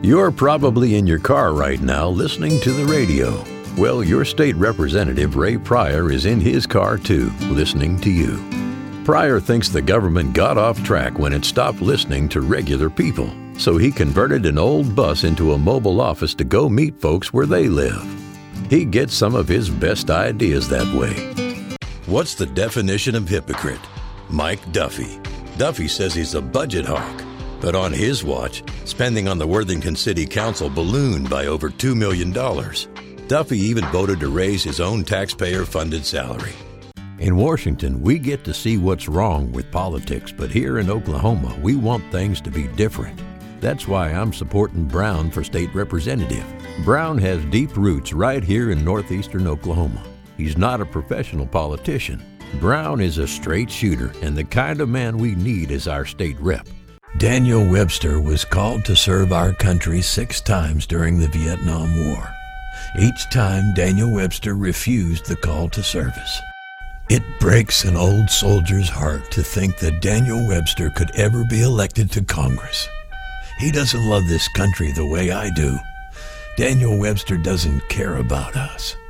You're probably in your car right now listening to the radio. Well, your state representative, Ray Pryor, is in his car too, listening to you. Pryor thinks the government got off track when it stopped listening to regular people, so he converted an old bus into a mobile office to go meet folks where they live. He gets some of his best ideas that way. What's the definition of hypocrite? Mike Duffy. Duffy says he's a budget hawk. But on his watch, spending on the Worthington City Council ballooned by over $2 million. Duffy even voted to raise his own taxpayer-funded salary. In Washington, we get to see what's wrong with politics, but here in Oklahoma, we want things to be different. That's why I'm supporting Brown for state representative. Brown has deep roots right here in northeastern Oklahoma. He's not a professional politician. Brown is a straight shooter and the kind of man we need as our state rep. Daniel Webster was called to serve our country 6 times during the Vietnam War. Each time, Daniel Webster refused the call to service. It breaks an old soldier's heart to think that Daniel Webster could ever be elected to Congress. He doesn't love this country the way I do. Daniel Webster doesn't care about us.